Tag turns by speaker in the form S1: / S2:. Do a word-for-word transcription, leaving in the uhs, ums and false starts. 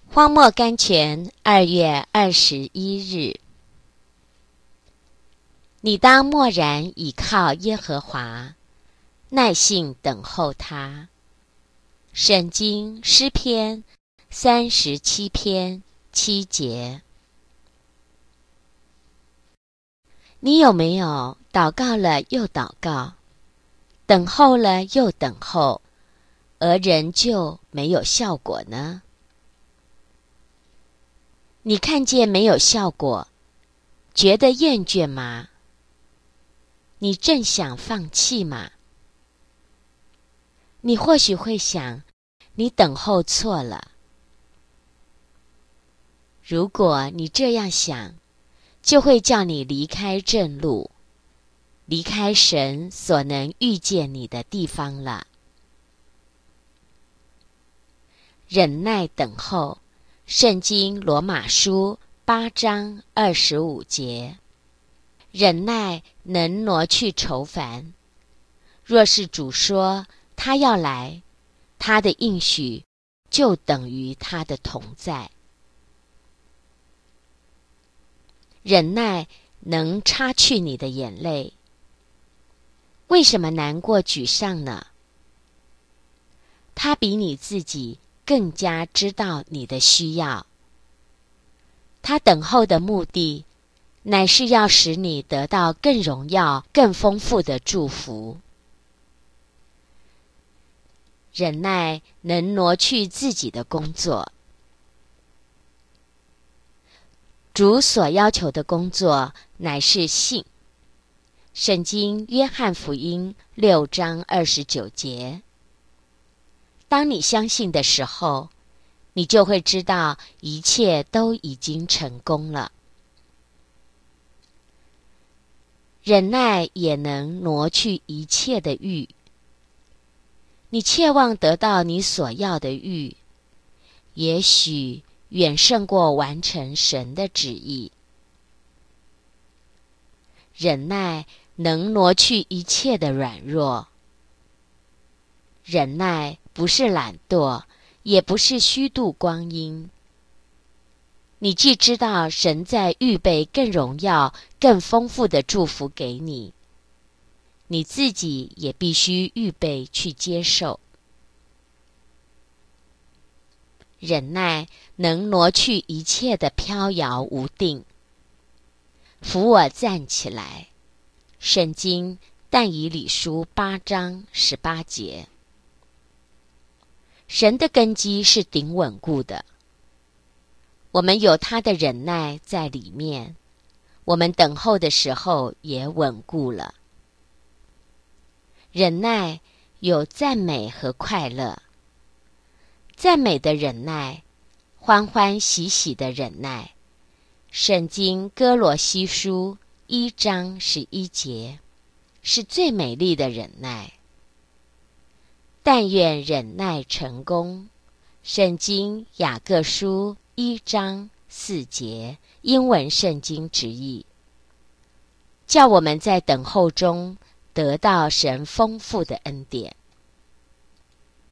S1: 荒漠甘泉，二月二十一日。你当默然倚靠耶和华，耐性等候他。圣经诗篇三十七篇七节。你有没有祷告了又祷告，等候了又等候，而仍旧没有效果呢？你看见没有效果，觉得厌倦吗？你正想放弃吗？你或许会想，你等候错了。如果你这样想，就会叫你离开正路，离开神所能遇见你的地方了。忍耐等候，圣经罗马书八章二十五节。忍耐能挪去愁烦，若是主说他要来，他的应许就等于他的同在。忍耐能擦去你的眼泪。为什么难过沮丧呢？他比你自己更加知道你的需要。他等候的目的乃是要使你得到更荣耀、更丰富的祝福。忍耐能挪去自己的工作。主所要求的工作乃是信。圣经约翰福音六章二十九节。当你相信的时候，你就会知道一切都已经成功了。忍耐也能挪去一切的欲。你切望得到你所要的欲，也许远胜过完成神的旨意。忍耐能挪去一切的软弱。忍耐不是懒惰，也不是虚度光阴。你既知道神在预备更荣耀、更丰富的祝福给你，你自己也必须预备去接受。忍耐能挪去一切的飘摇无定。扶我站起来。圣经但以理书八章十八节。神的根基是顶稳固的。我们有他的忍耐在里面，我们等候的时候也稳固了。忍耐有赞美和快乐。赞美的忍耐，欢欢喜喜的忍耐。圣经哥罗西书一章十一节，是最美丽的忍耐。但愿忍耐成功。圣经雅各书一章四节，英文圣经直译，叫我们在等候中得到神丰富的恩典。